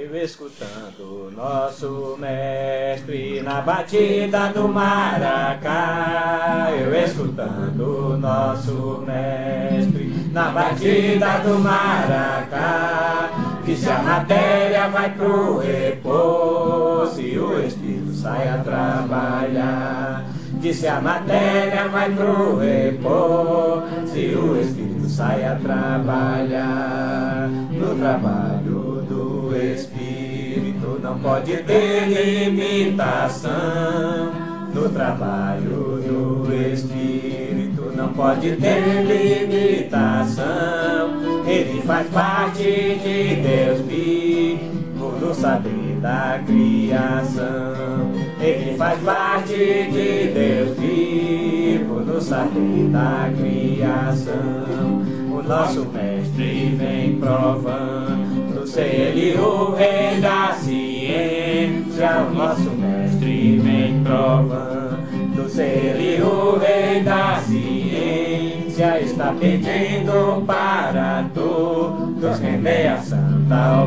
Eu escutando nosso mestre na batida do maracá. Eu escutando nosso mestre na batida do maracá. Que se a matéria vai pro repouso e o espírito sai a trabalhar. Que se a matéria vai pro repouso e o espírito sai a trabalhar. No trabalho do espírito não pode ter limitação. No trabalho do espírito não pode ter limitação. Ele faz parte de Deus vivo no saber da criação. Ele faz parte de Deus vivo no saber da criação. O nosso mestre vem provando ser ele o rei da ciência. O nosso mestre vem provando ser ele o rei da ciência. Está pedindo para todos render a santa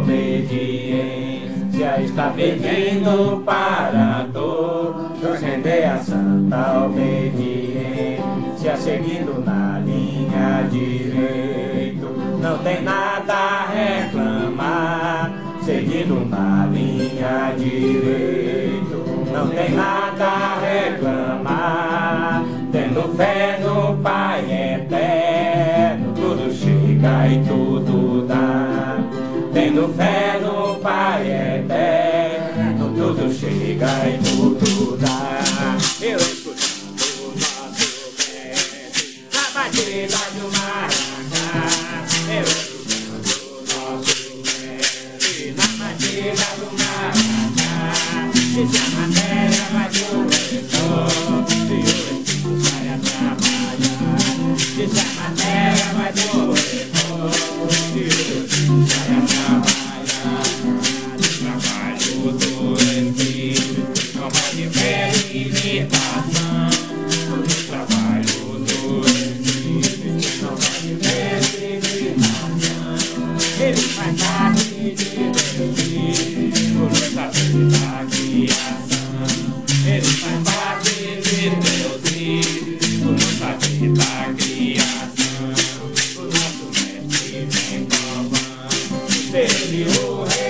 obediência. Está pedindo para todos render a santa obediência. Seguindo na linha direito, não tem nada a reclamar. Seguindo na linha direito, não tem nada a reclamar. Tendo fé no Pai eterno, tudo chega e tudo dá. Tendo fé no Pai eterno, tudo chega e tudo dá. Eu escutando o nosso mestre na batida do maracá. Eu escutando o nosso mestre na batida do maracá. Que se a matéria vai pro retorno e o espírito sai a trabalhar. Que se a matéria vai pro retorno e o espírito sai a trabalhar. No trabalho do espírito não pode ver limitação. No trabalho do espírito não pode ver limitação. Ele faz parte de Deus vivo no saber da criação. Ele faz parte de Deus vivo no saber da criação. O nosso mestre vem provando ser ele o rei